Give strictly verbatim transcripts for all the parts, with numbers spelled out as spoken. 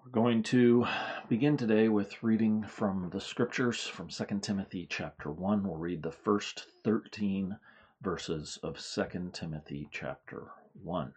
We're going to begin today with reading from the scriptures from Second Timothy chapter one. We'll read the first thirteen verses of Second Timothy chapter one.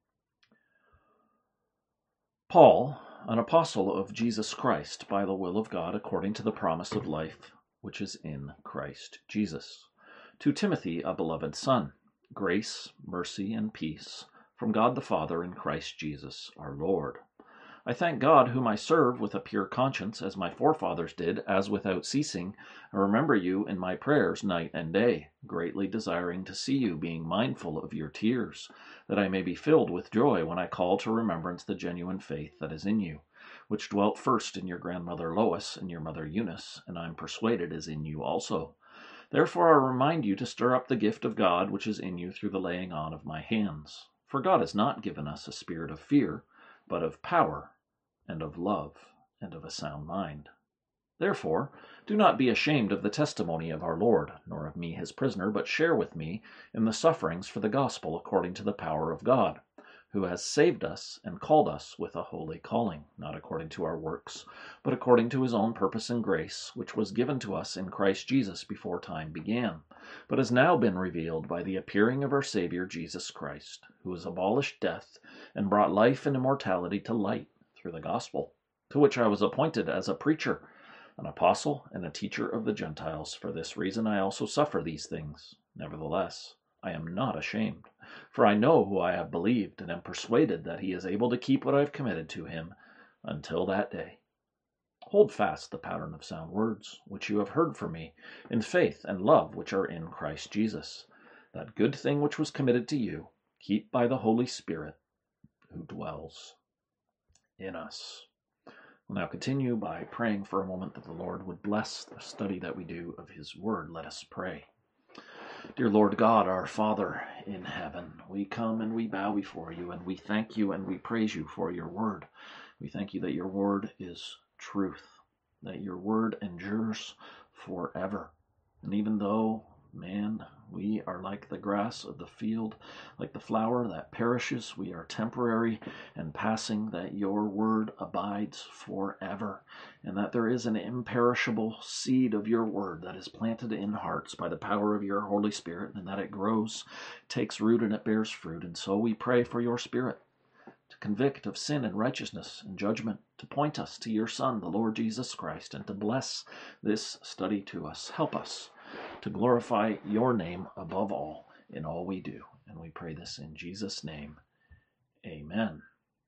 Paul, an apostle of Jesus Christ, by the will of God, according to the promise of life which is in Christ Jesus. To Timothy, a beloved son, grace, mercy, and peace from God the Father and Christ Jesus our Lord. I thank God, whom I serve with a pure conscience, as my forefathers did, as without ceasing, I remember you in my prayers night and day, greatly desiring to see you, being mindful of your tears, that I may be filled with joy when I call to remembrance the genuine faith that is in you, which dwelt first in your grandmother Lois and your mother Eunice, and I am persuaded is in you also. Therefore I remind you to stir up the gift of God which is in you through the laying on of my hands. For God has not given us a spirit of fear, but of power, and of love, and of a sound mind. Therefore, do not be ashamed of the testimony of our Lord, nor of me his prisoner, but share with me in the sufferings for the gospel according to the power of God, who has saved us and called us with a holy calling, not according to our works, but according to his own purpose and grace, which was given to us in Christ Jesus before time began, but has now been revealed by the appearing of our Savior Jesus Christ, who has abolished death and brought life and immortality to light through the gospel, to which I was appointed as a preacher, an apostle, and a teacher of the Gentiles. For this reason I also suffer these things. Nevertheless, I am not ashamed, for I know who I have believed, and am persuaded that he is able to keep what I have committed to him until that day. Hold fast the pattern of sound words, which you have heard from me, in faith and love which are in Christ Jesus. That good thing which was committed to you, keep by the Holy Spirit who dwells in us. We'll now continue by praying for a moment that the Lord would bless the study that we do of his word. Let us pray. Dear Lord God, our Father in heaven, we come and we bow before you, and we thank you and we praise you for your word. We thank you that your word is truth, that your word endures forever. And even though, man, we are like the grass of the field, like the flower that perishes, we are temporary and passing, that your word abides forever, and that there is an imperishable seed of your word that is planted in hearts by the power of your Holy Spirit, and that it grows, takes root, and it bears fruit. And so we pray for your Spirit to convict of sin and righteousness and judgment, to point us to your Son, the Lord Jesus Christ, and to bless this study to us. Help us to glorify your name above all in all we do. And we pray this in Jesus' name. Amen.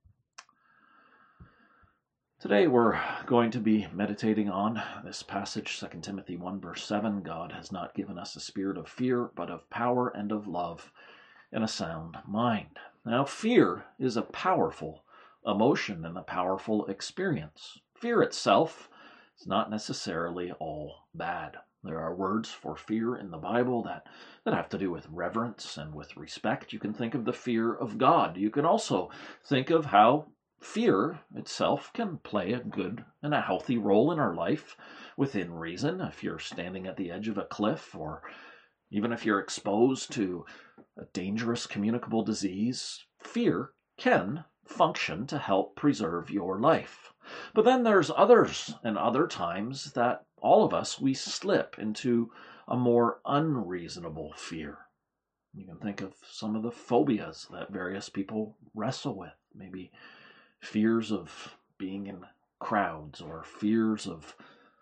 Today we're going to be meditating on this passage, Second Timothy one, verse seven. God has not given us a spirit of fear, but of power and of love and a sound mind. Now, fear is a powerful emotion and a powerful experience. Fear itself is not necessarily all bad. There are words for fear in the Bible that, that have to do with reverence and with respect. You can think of the fear of God. You can also think of how fear itself can play a good and a healthy role in our life within reason. If you're standing at the edge of a cliff, or even if you're exposed to a dangerous communicable disease, fear can function to help preserve your life. But then there's others and other times that all of us, we slip into a more unreasonable fear. You can think of some of the phobias that various people wrestle with. Maybe fears of being in crowds, or fears of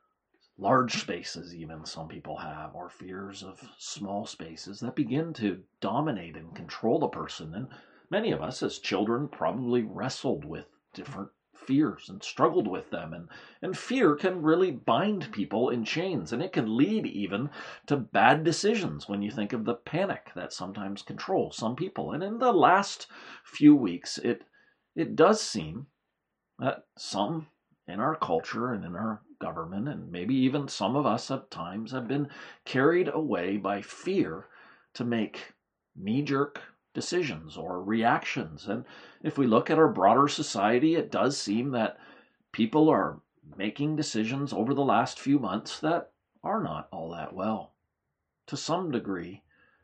large spaces even some people have, or fears of small spaces that begin to dominate and control a person. And many of us as children probably wrestled with different fears and struggled with them. And, and fear can really bind people in chains, and it can lead even to bad decisions when you think of the panic that sometimes controls some people. And in the last few weeks, it it does seem that some in our culture and in our government, and maybe even some of us at times, have been carried away by fear to make knee-jerk decisions or reactions. And if we look at our broader society, it does seem that people are making decisions over the last few months that are not all that well. To some degree,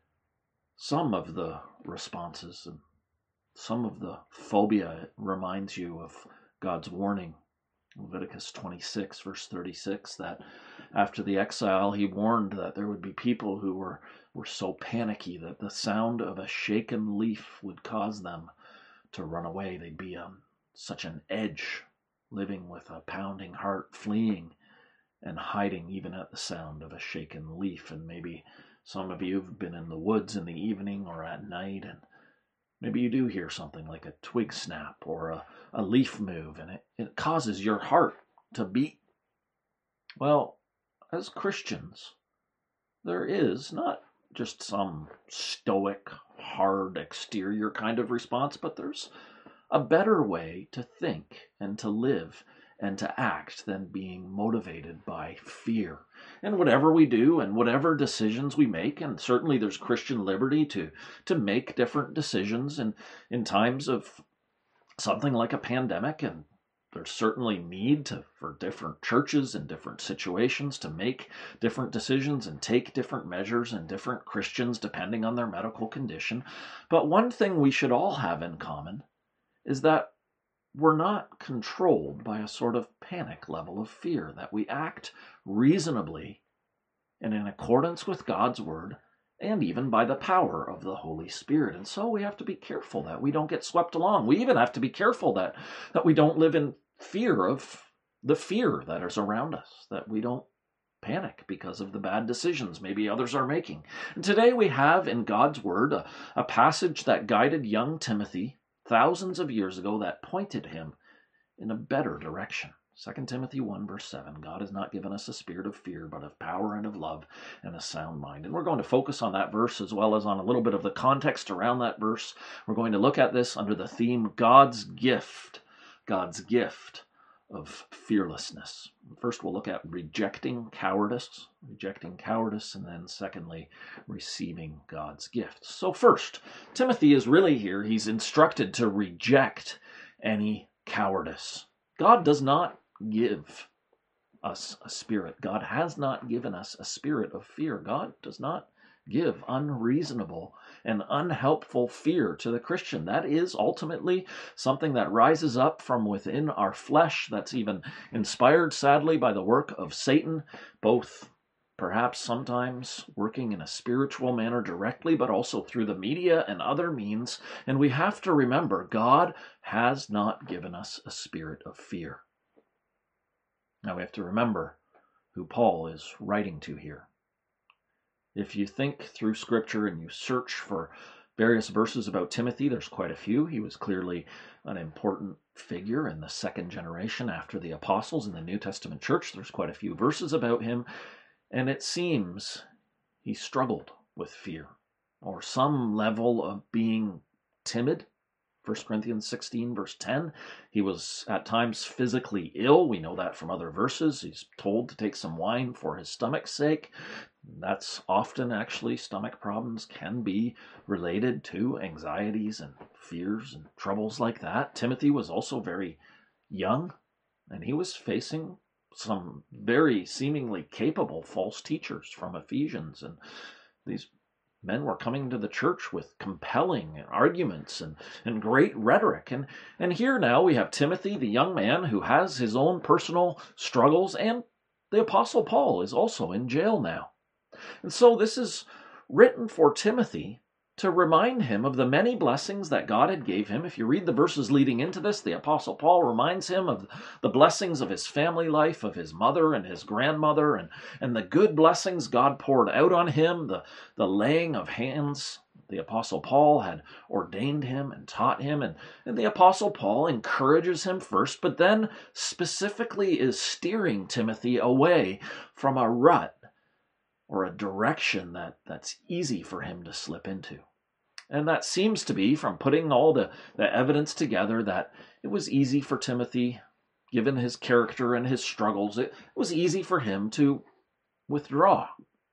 some of the responses and some of the phobia reminds you of God's warning Leviticus twenty-six, verse thirty-six, that after the exile, he warned that there would be people who were, were so panicky that the sound of a shaken leaf would cause them to run away. They'd be on such an edge, living with a pounding heart, fleeing and hiding even at the sound of a shaken leaf. And maybe some of you have been in the woods in the evening or at night, and maybe you do hear something like a twig snap or a, a leaf move, and it, it causes your heart to beat. Well, as Christians, there is not just some stoic, hard exterior kind of response, but there's a better way to think and to live and to act than being motivated by fear. And whatever we do and whatever decisions we make, and certainly there's Christian liberty to, to make different decisions in, in times of something like a pandemic, and there's certainly need to, for different churches in different situations to make different decisions and take different measures and different Christians depending on their medical condition. But one thing we should all have in common is that we're not controlled by a sort of panic level of fear, that we act reasonably and in accordance with God's word and even by the power of the Holy Spirit. And so we have to be careful that we don't get swept along. We even have to be careful that, that we don't live in fear of the fear that is around us, that we don't panic because of the bad decisions maybe others are making. And today we have in God's word a, a passage that guided young Timothy thousands of years ago, that pointed him in a better direction. Second Timothy one, verse seven, God has not given us a spirit of fear, but of power and of love and a sound mind. And we're going to focus on that verse as well as on a little bit of the context around that verse. We're going to look at this under the theme, God's gift, God's gift of fearlessness. First, we'll look at rejecting cowardice, rejecting cowardice, and then secondly, receiving God's gift. So first, Timothy is really here. He's instructed to reject any cowardice. God does not give us a spirit. God has not given us a spirit of fear. God does not give unreasonable and unhelpful fear to the Christian. That is ultimately something that rises up from within our flesh, that's even inspired, sadly, by the work of Satan, both perhaps sometimes working in a spiritual manner directly, but also through the media and other means. And we have to remember, God has not given us a spirit of fear. Now we have to remember who Paul is writing to here. If you think through Scripture and you search for various verses about Timothy, there's quite a few. He was clearly an important figure in the second generation after the apostles in the New Testament church. There's quite a few verses about him, and it seems he struggled with fear or some level of being timid. First Corinthians sixteen, verse ten, he was at times physically ill. We know that from other verses. He's told to take some wine for his stomach's sake. That's often actually stomach problems can be related to anxieties and fears and troubles like that. Timothy was also very young, and he was facing some very seemingly capable false teachers from Ephesians, and these men were coming to the church with compelling arguments and, and great rhetoric. And, and here now we have Timothy, the young man who has his own personal struggles, and the Apostle Paul is also in jail now. And so this is written for Timothy to remind him of the many blessings that God had gave him. If you read the verses leading into this, the Apostle Paul reminds him of the blessings of his family life, of his mother and his grandmother, and, and the good blessings God poured out on him, the, the laying of hands. The Apostle Paul had ordained him and taught him, and, and the Apostle Paul encourages him first, but then specifically is steering Timothy away from a rut or a direction that, that's easy for him to slip into. And that seems to be, from putting all the, the evidence together, that it was easy for Timothy, given his character and his struggles, it was easy for him to withdraw.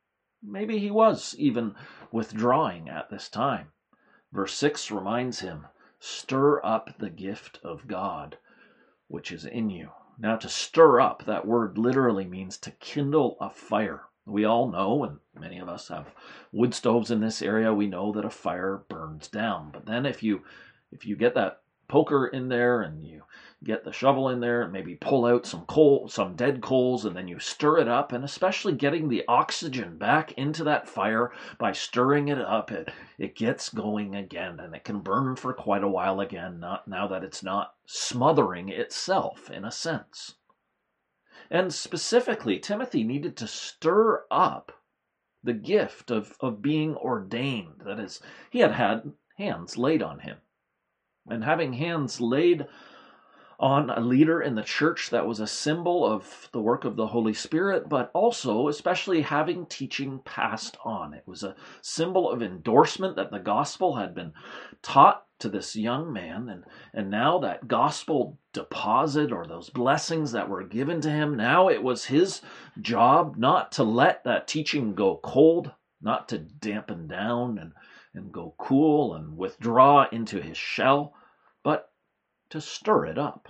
Maybe he was even withdrawing at this time. Verse six reminds him, stir up the gift of God, which is in you. Now, to stir up, that word literally means to kindle a fire. We all know, and many of us have wood stoves in this area, we know that a fire burns down. But then if you if you get that poker in there and you get the shovel in there and maybe pull out some coal, some dead coals, and then you stir it up, and especially getting the oxygen back into that fire by stirring it up, it, it gets going again, and it can burn for quite a while again, not now that it's not smothering itself in a sense. And specifically, Timothy needed to stir up the gift of, of being ordained. That is, he had had hands laid on him. And having hands laid on a leader in the church, that was a symbol of the work of the Holy Spirit, but also especially having teaching passed on. It was a symbol of endorsement that the gospel had been taught to this young man, and, and now that gospel deposit, or those blessings that were given to him, now it was his job not to let that teaching go cold, not to dampen down and, and go cool and withdraw into his shell, but to stir it up,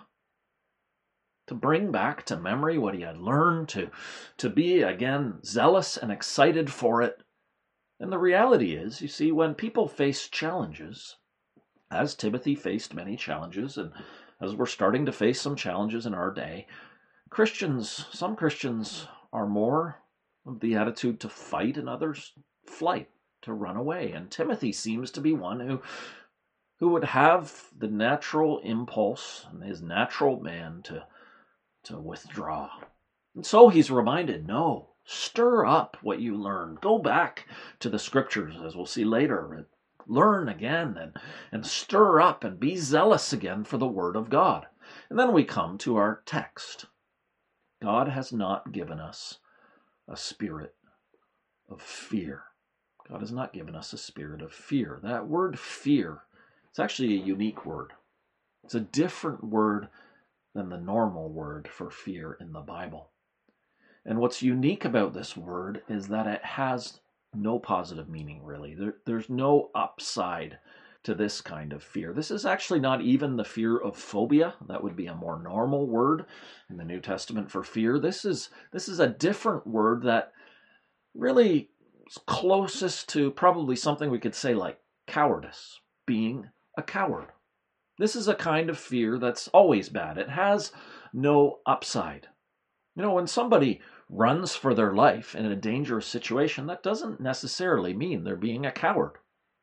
to bring back to memory what he had learned, to, to be again zealous and excited for it. And the reality is, you see, when people face challenges, as Timothy faced many challenges, and as we're starting to face some challenges in our day, Christians, some Christians are more of the attitude to fight, and others flight, to run away. And Timothy seems to be one who who would have the natural impulse and his natural man to, to withdraw. And so he's reminded, no, stir up what you learned. Go back to the scriptures, as we'll see later, and learn again and, and stir up and be zealous again for the word of God. And then we come to our text. God has not given us a spirit of fear. God has not given us a spirit of fear. That word fear, it's actually a unique word. It's a different word than the normal word for fear in the Bible. And what's unique about this word is that it has no positive meaning, really. There, there's no upside to this kind of fear. This is actually not even the fear of phobia. That would be a more normal word in the New Testament for fear. This is, this is a different word that really is closest to probably something we could say like cowardice, being a coward. This is a kind of fear that's always bad. It has no upside. You know, when somebody runs for their life in a dangerous situation, that doesn't necessarily mean they're being a coward.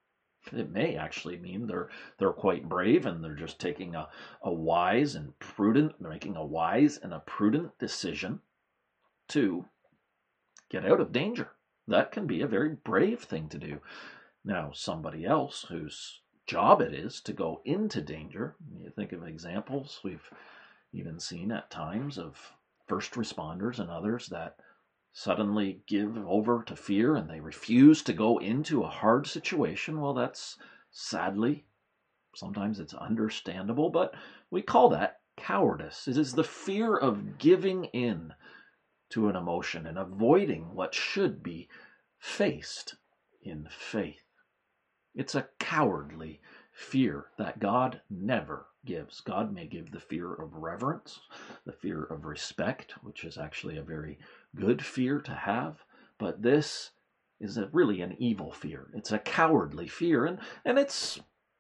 It may actually mean they're they're quite brave, and they're just taking a, a wise and prudent, they're making a wise and a prudent decision to get out of danger. That can be a very brave thing to do. Now, somebody else whose job it is to go into danger, you think of examples we've even seen at times of first responders and others that suddenly give over to fear and they refuse to go into a hard situation. Well, that's sadly, sometimes it's understandable, but we call that cowardice. It is the fear of giving in to an emotion and avoiding what should be faced in faith. It's a cowardly fear that God never gives. God may give the fear of reverence, the fear of respect, which is actually a very good fear to have, but this is a, really an evil fear. It's a cowardly fear, and, and it's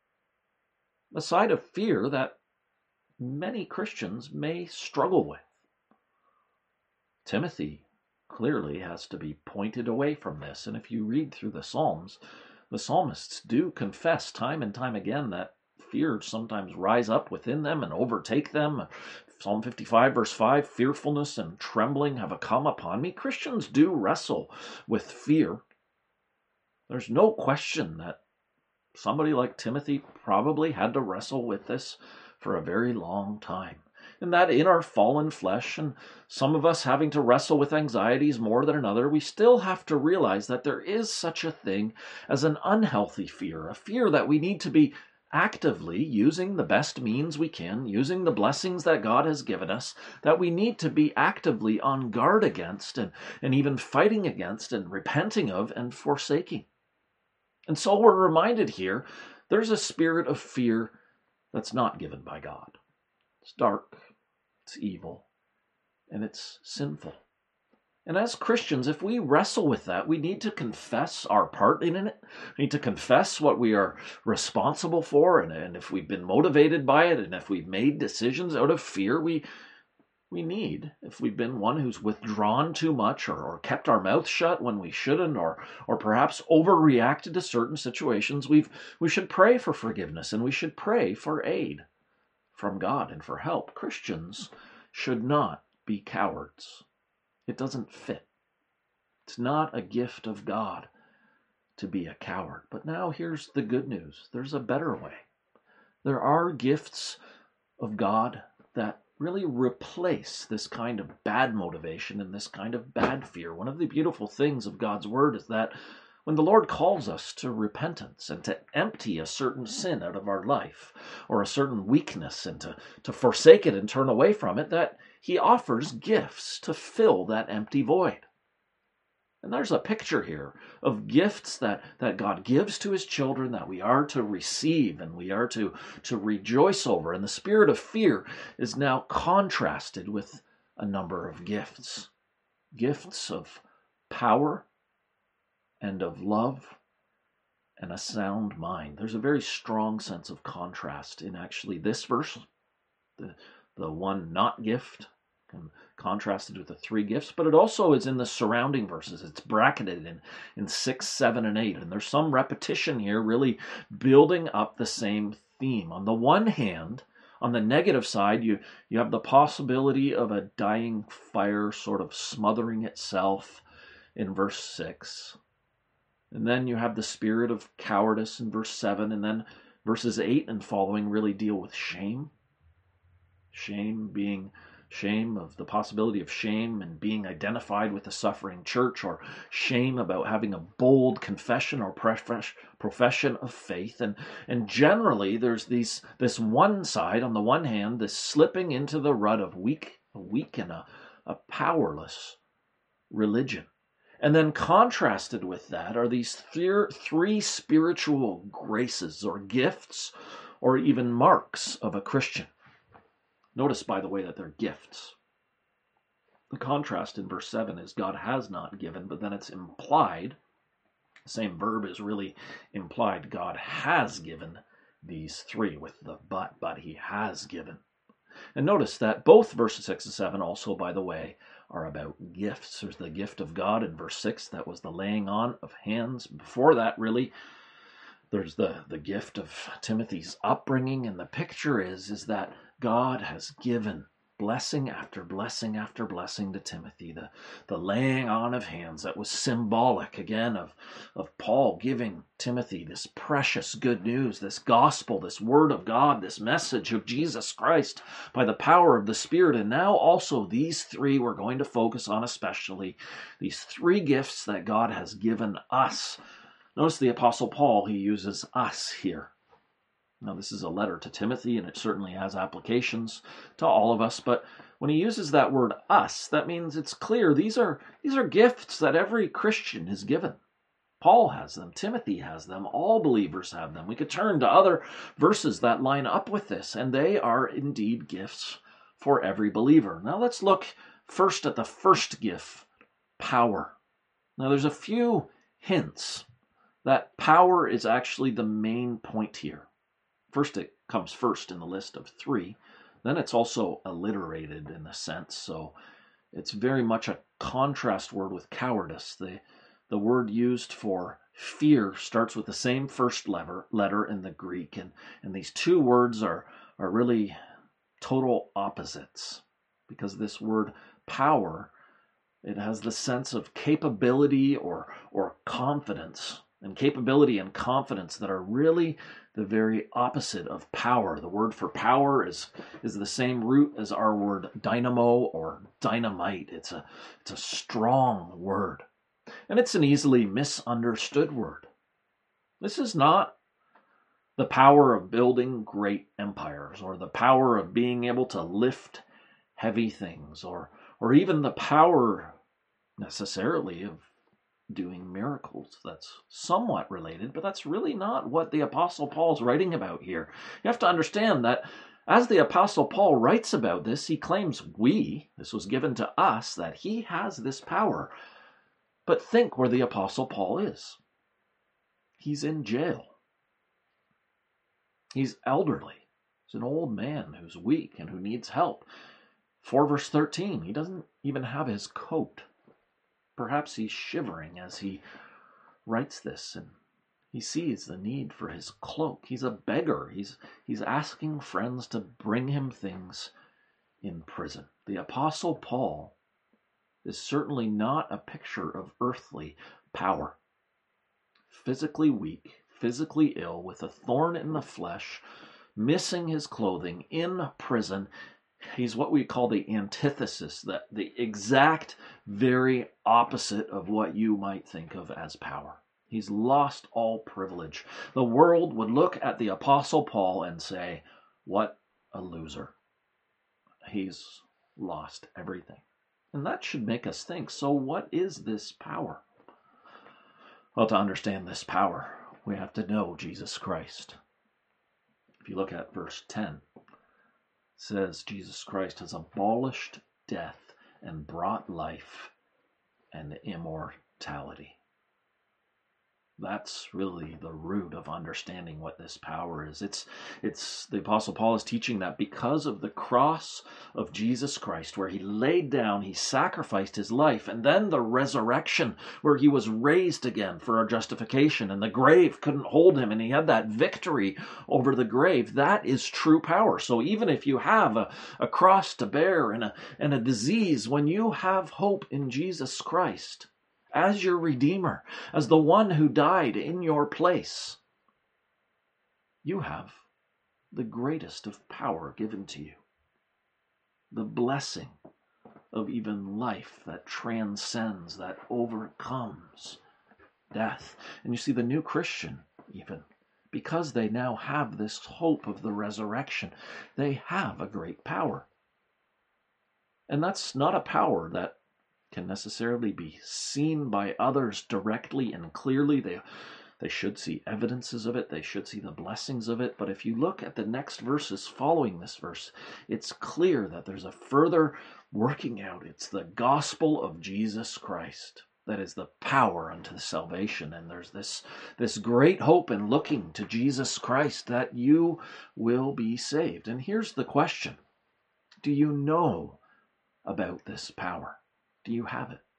a side of fear that many Christians may struggle with. Timothy clearly has to be pointed away from this, and if you read through the Psalms, the psalmists do confess time and time again that fear sometimes rise up within them and overtake them. Psalm fifty-five, verse five, fearfulness and trembling have come upon me. Christians do wrestle with fear. There's no question that somebody like Timothy probably had to wrestle with this for a very long time. And that in our fallen flesh, and some of us having to wrestle with anxieties more than another, we still have to realize that there is such a thing as an unhealthy fear, a fear that we need to be actively using the best means we can, using the blessings that God has given us, that we need to be actively on guard against and, and even fighting against and repenting of and forsaking. And so we're reminded here, there's a spirit of fear that's not given by God. It's dark, it's evil, and it's sinful. And as Christians, if we wrestle with that, we need to confess our part in it. We need to confess what we are responsible for, and, and if we've been motivated by it, and if we've made decisions out of fear, we we need, if we've been one who's withdrawn too much, or, or kept our mouth shut when we shouldn't, or or perhaps overreacted to certain situations, we've we should pray for forgiveness, and we should pray for aid from God and for help. Christians should not be cowards. It doesn't fit. It's not a gift of God to be a coward. But now here's the good news. There's a better way. There are gifts of God that really replace this kind of bad motivation and this kind of bad fear. One of the beautiful things of God's word is that when the Lord calls us to repentance and to empty a certain sin out of our life or a certain weakness and to, to forsake it and turn away from it, that he offers gifts to fill that empty void. And there's a picture here of gifts that, that God gives to his children that we are to receive and we are to, to rejoice over. And the spirit of fear is now contrasted with a number of gifts. Gifts of power and of love and a sound mind. There's a very strong sense of contrast in actually this verse. The, the one not gift, contrasted with the three gifts, but it also is in the surrounding verses. It's bracketed in, in six, seven, and eight. And there's some repetition here really building up the same theme. On the one hand, on the negative side, you, you have the possibility of a dying fire sort of smothering itself in verse six. And then you have the spirit of cowardice in verse seven. And then verses eight and following really deal with shame. Shame being shame of the possibility of shame and being identified with the suffering church, or shame about having a bold confession or profession of faith. And, and generally there's these this one side, on the one hand, this slipping into the rut of weak, a weak and a, a powerless religion. And then contrasted with that are these three, three spiritual graces or gifts or even marks of a Christian. Notice, by the way, that they're gifts. The contrast in verse seven is God has not given, but then it's implied. The same verb is really implied. God has given these three with the but, but he has given. And notice that both verses six and seven also, by the way, are about gifts. There's the gift of God in verse six. That was the laying on of hands. Before that, really, there's the, the gift of Timothy's upbringing. And the picture is, is that God has given blessing after blessing after blessing to Timothy. The, the laying on of hands that was symbolic, again, of, of Paul giving Timothy this precious good news, this gospel, this word of God, this message of Jesus Christ by the power of the Spirit. And now also these three we're going to focus on especially, these three gifts that God has given us. Notice the Apostle Paul, he uses us here. Now, this is a letter to Timothy, and it certainly has applications to all of us. But when he uses that word us, that means it's clear these are, these are gifts that every Christian is given. Paul has them. Timothy has them. All believers have them. We could turn to other verses that line up with this, and they are indeed gifts for every believer. Now, let's look first at the first gift, power. Now, there's a few hints that power is actually the main point here. First, it comes first in the list of three. Then it's also alliterated in a sense. So it's very much a contrast word with cowardice. The, the word used for fear starts with the same first letter, letter in the Greek. And, and these two words are, are really total opposites. Because this word power, it has the sense of capability or, or confidence. And capability and confidence that are really the very opposite of power. The word for power is, is the same root as our word dynamo or dynamite. It's a, it's a strong word. And it's an easily misunderstood word. This is not the power of building great empires or the power of being able to lift heavy things or, or even the power necessarily of doing miracles. That's somewhat related, but that's really not what the Apostle Paul is writing about here. You have to understand that As the Apostle Paul writes about this, he claims we, this was given to us, that he has this power. But think where the Apostle Paul is. He's in jail. He's elderly. He's an old man who's weak and who needs help. four verse thirteen, he doesn't even have his coat. Perhaps he's shivering as he writes this, and he sees the need for his cloak. He's a beggar. He's, he's asking friends to bring him things in prison. The Apostle Paul is certainly not a picture of earthly power. Physically weak, physically ill, with a thorn in the flesh, missing his clothing, in prison. He's what we call the antithesis, the, the exact very opposite of what you might think of as power. He's lost all privilege. The world would look at the Apostle Paul and say, what a loser. He's lost everything. And that should make us think, so what is this power? Well, to understand this power, we have to know Jesus Christ. If you look at verse ten, it says Jesus Christ has abolished death and brought life and immortality. That's really the root of understanding what this power is. It's, it's the Apostle Paul is teaching that because of the cross of Jesus Christ, where he laid down, he sacrificed his life, and then the resurrection, where he was raised again for our justification, and the grave couldn't hold him, and he had that victory over the grave. That is true power. So even if you have a, a cross to bear and a, and a disease, when you have hope in Jesus Christ, as your Redeemer, as the one who died in your place, you have the greatest of power given to you. The blessing of even life that transcends, that overcomes death. And you see, the new Christian, even, because they now have this hope of the resurrection, they have a great power. And that's not a power that can necessarily be seen by others directly and clearly. They, they should see evidences of it. They should see the blessings of it. But if you look at the next verses following this verse, it's clear that there's a further working out. It's the gospel of Jesus Christ that is the power unto the salvation. And there's this, this great hope in looking to Jesus Christ that you will be saved. And here's the question. Do you know about this power? Do you have it?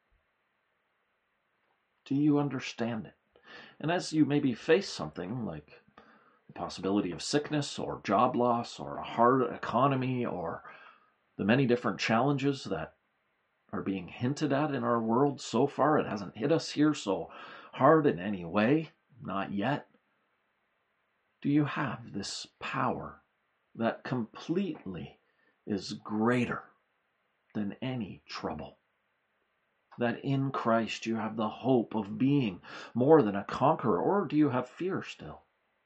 Do you understand it? And as you maybe face something like the possibility of sickness or job loss or a hard economy or the many different challenges that are being hinted at in our world so far, it hasn't hit us here so hard in any way, not yet. Do you have this power that completely is greater than any trouble? That in Christ you have the hope of being more than a conqueror? Or do you have fear still?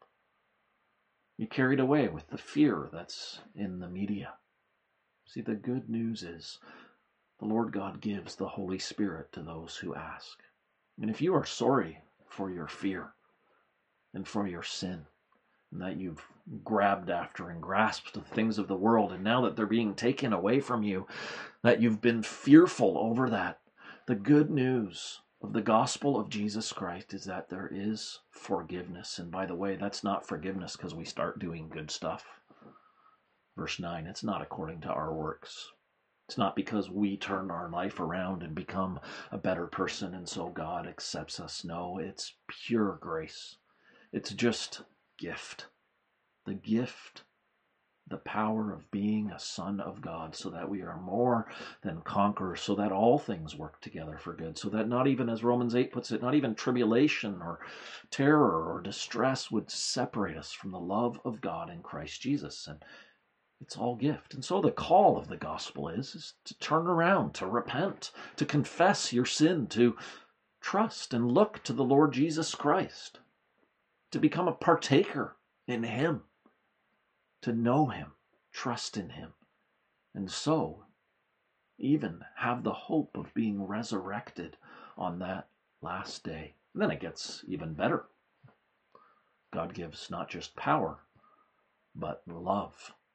You carried away with the fear that's in the media. See, the good news is the Lord God gives the Holy Spirit to those who ask. And if you are sorry for your fear and for your sin, and that you've grabbed after and grasped the things of the world, and now that they're being taken away from you, that you've been fearful over that, the good news of the gospel of Jesus Christ is that there is forgiveness. And by the way, that's not forgiveness because we start doing good stuff. Verse nine, it's not according to our works. It's not because we turn our life around and become a better person and so God accepts us. No, it's pure grace. It's just gift. The gift, the power of being a son of God, so that we are more than conquerors, so that all things work together for good, so that not even, as Romans eight puts it, not even tribulation or terror or distress would separate us from the love of God in Christ Jesus. And it's all gift. And so the call of the gospel is, is to turn around, to repent, to confess your sin, to trust and look to the Lord Jesus Christ, to become a partaker in him, to know him, trust in him, and so even have the hope of being resurrected on that last day. And then it gets even better. God gives not just power, but love.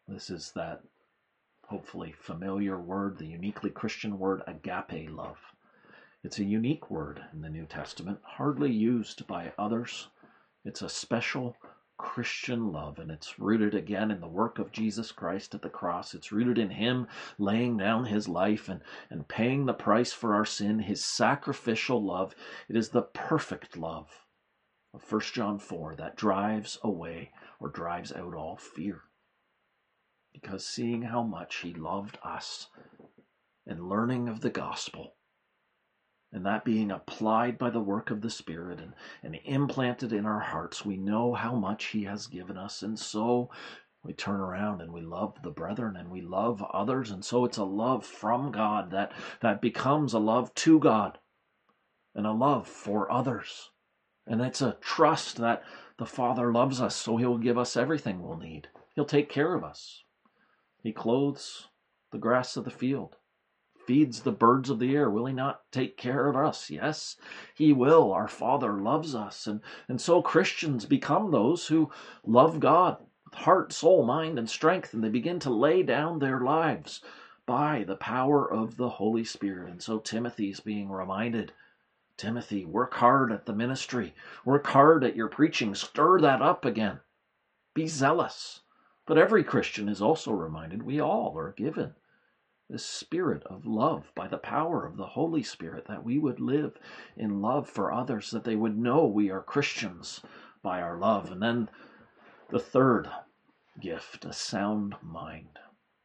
This is that hopefully familiar word, the uniquely Christian word, agape love. It's a unique word in the New Testament, hardly used by others. It's a special Christian love, and it's rooted again in the work of Jesus Christ at the cross. It's rooted in him laying down his life and, and paying the price for our sin, his sacrificial love. It is the perfect love of First John four that drives away or drives out all fear. Because seeing how much he loved us and learning of the gospel, and that being applied by the work of the Spirit and, and implanted in our hearts, we know how much he has given us. And so we turn around and we love the brethren and we love others. And so it's a love from God that, that becomes a love to God and a love for others. And it's a trust that the Father loves us, so he'll give us everything we'll need. He'll take care of us. He clothes the grass of the field, feeds the birds of the air. Will he not take care of us? Yes, he will. Our Father loves us. And, and so Christians become those who love God with heart, soul, mind, and strength, and they begin to lay down their lives by the power of the Holy Spirit. And so Timothy's being reminded, Timothy, work hard at the ministry. Work hard at your preaching. Stir that up again. Be zealous. But every Christian is also reminded we all are given this spirit of love by the power of the Holy Spirit, that we would live in love for others, that they would know we are Christians by our love. And then the third gift, a sound mind.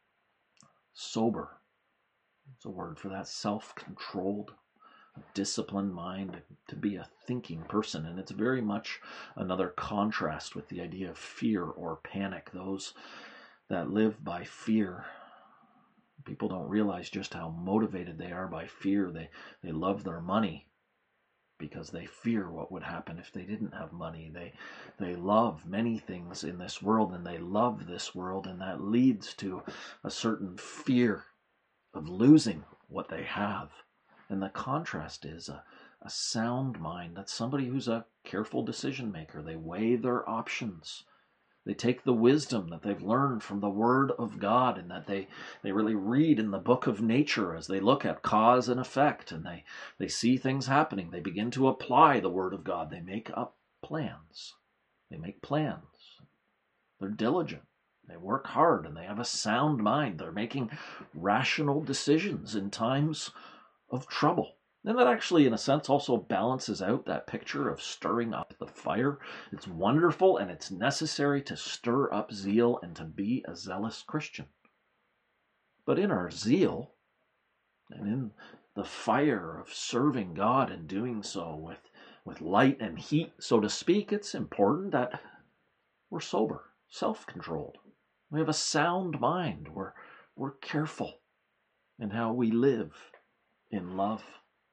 Sober is a word for that, self-controlled, disciplined mind, to be a thinking person. And it's very much another contrast with the idea of fear or panic. Those that live by fear, people don't realize just how motivated they are by fear. They they love their money because they fear what would happen if they didn't have money. They they love many things in this world, and they love this world, and that leads to a certain fear of losing what they have. And the contrast is a, a sound mind. That's somebody who's a careful decision maker. They weigh their options. They take the wisdom that they've learned from the Word of God, and that they, they really read in the book of nature as they look at cause and effect, and they, they see things happening. They begin to apply the Word of God. They make up plans. They make plans. They're diligent. They work hard, and they have a sound mind. They're making rational decisions in times of trouble. And that actually, in a sense, also balances out that picture of stirring up the fire. It's wonderful and it's necessary to stir up zeal and to be a zealous Christian. But in our zeal and in the fire of serving God and doing so with, with light and heat, so to speak, it's important that we're sober, self-controlled. We have a sound mind. We're, we're careful in how we live in love.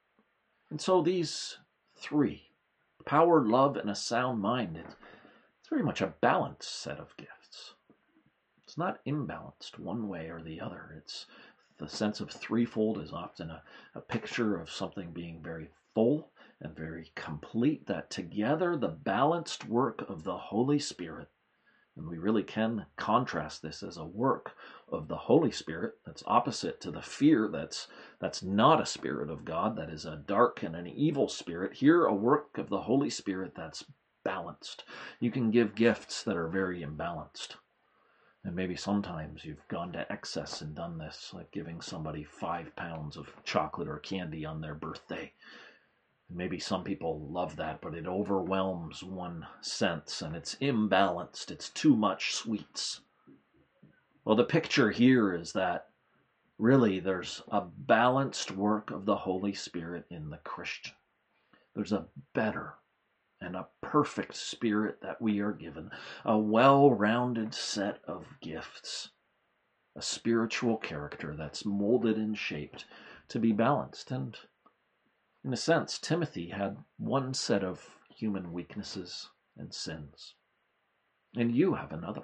And so these three, power, love, and a sound mind, it's, it's very much a balanced set of gifts. It's not imbalanced one way or the other. It's the sense of threefold is often a, a picture of something being very full and very complete, that together the balanced work of the Holy Spirit, and we really can contrast this as a work of the Holy Spirit that's opposite to the fear that's that's not a spirit of God, that is a dark and an evil spirit. Here, a work of the Holy Spirit that's balanced. You can give gifts that are very imbalanced. And maybe sometimes you've gone to excess and done this, like giving somebody five pounds of chocolate or candy on their birthday. Maybe some people love that, but it overwhelms one sense and it's imbalanced. It's too much sweets. Well, the picture here is that really there's a balanced work of the Holy Spirit in the Christian. There's a better and a perfect spirit that we are given, a well-rounded set of gifts, a spiritual character that's molded and shaped to be balanced. And in a sense, Timothy had one set of human weaknesses and sins, and you have another,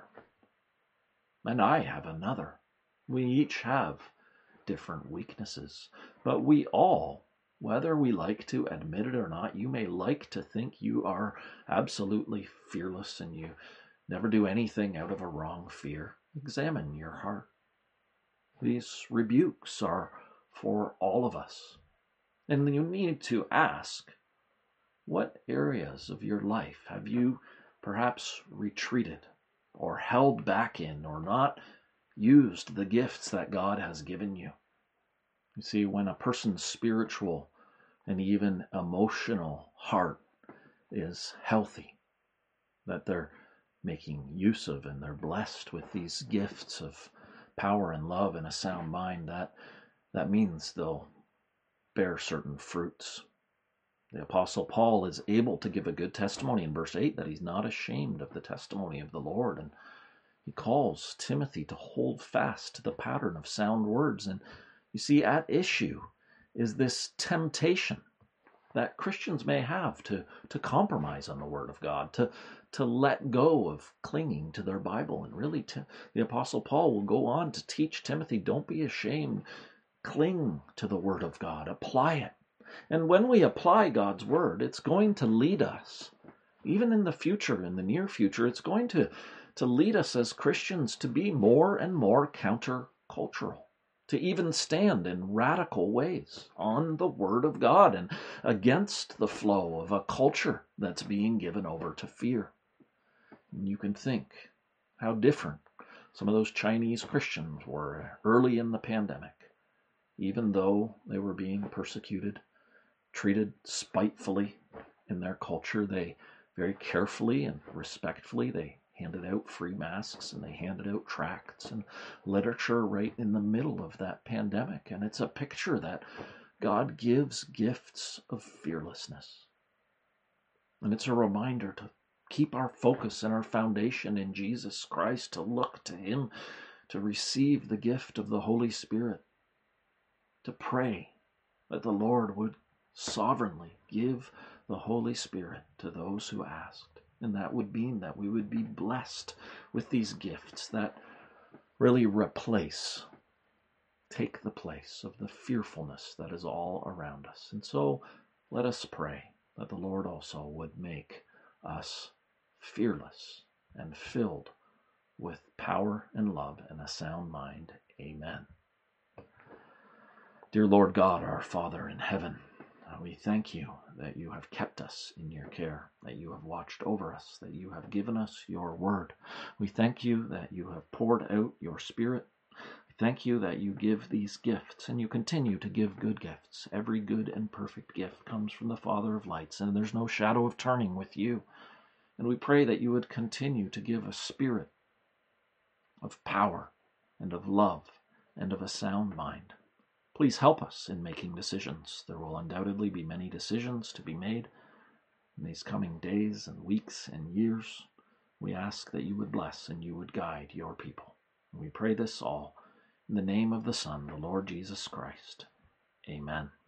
and I have another. We each have different weaknesses, but we all, whether we like to admit it or not, you may like to think you are absolutely fearless and you never do anything out of a wrong fear. examine your heart. These rebukes are for all of us. And you need to ask, what areas of your life have you perhaps retreated or held back in or not used the gifts that God has given you? You see, when a person's spiritual and even emotional heart is healthy, that they're making use of and they're blessed with these gifts of power and love and a sound mind, that that means they'll bear certain fruits. The Apostle Paul is able to give a good testimony in verse eight that he's not ashamed of the testimony of the Lord, and he calls Timothy to hold fast to the pattern of sound words. And you see, at issue is this temptation that Christians may have to, to compromise on the Word of God, to, to let go of clinging to their Bible. And really, to, the Apostle Paul will go on to teach Timothy, don't be ashamed, cling to the Word of God, apply it. And when we apply God's Word, it's going to lead us, even in the future, in the near future, it's going to, to lead us as Christians to be more and more countercultural, to even stand in radical ways on the Word of God and against the flow of a culture that's being given over to fear. And you can think how different some of those Chinese Christians were early in the pandemic, even though they were being persecuted, treated spitefully in their culture. They very carefully and respectfully, they handed out free masks and they handed out tracts and literature right in the middle of that pandemic. And it's a picture that God gives gifts of fearlessness. And it's a reminder to keep our focus and our foundation in Jesus Christ, to look to Him, to receive the gift of the Holy Spirit, to pray that the Lord would sovereignly give the Holy Spirit to those who asked. And that would mean that we would be blessed with these gifts that really replace, take the place of the fearfulness that is all around us. And so let us pray that the Lord also would make us fearless and filled with power and love and a sound mind. Amen. Dear Lord God, our Father in heaven, we thank you that you have kept us in your care, that you have watched over us, that you have given us your word. We thank you that you have poured out your Spirit. We thank you that you give these gifts, and you continue to give good gifts. Every good and perfect gift comes from the Father of lights, and there's no shadow of turning with you. And we pray that you would continue to give a spirit of power and of love and of a sound mind. Please help us in making decisions. There will undoubtedly be many decisions to be made in these coming days and weeks and years. We ask that you would bless and you would guide your people. And we pray this all in the name of the Son, the Lord Jesus Christ. Amen.